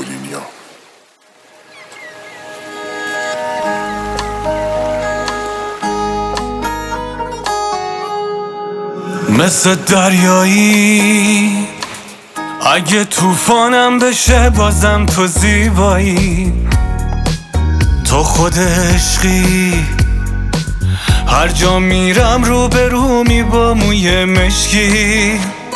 گاتولینیا. مثل دریایی اگه طوفانم بشه بازم تو زیبایی، تو خود عشقی، هر جا میرم رو به رومی با موی مشکی.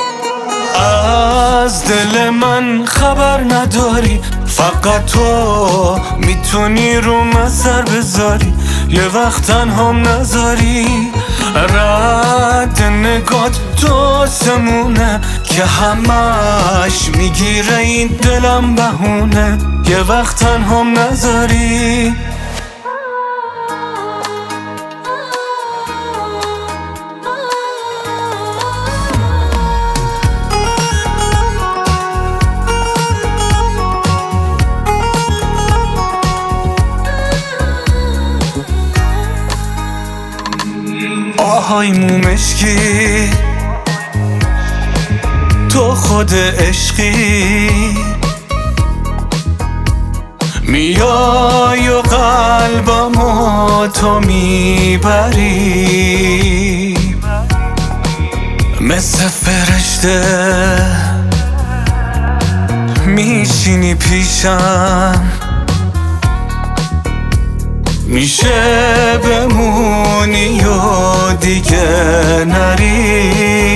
از دل من خبر نداری، فقط تو میتونی رو من سر بذاری، یه وقت تنهام نذاری. رد نگات تو سمونه که همش میگیره این دلم بهونه، یه وقت تنهام نذاری. آهای مومشکی، تو خود عشقی، میای و قلبمو تو میبری، مثل فرشته میشینی پیشم، میشه بمونی و دیگه نری.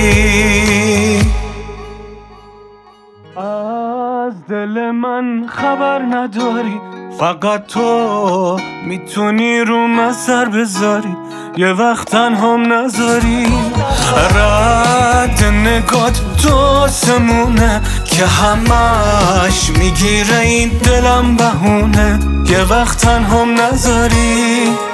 از دل من خبر نداری، فقط تو میتونی رو من سر بذاری، یه وقت تنهام نذاری. رد نگات تو سمونه که همش میگیره این دلم بهونه، یه وقت تنهام نذاری.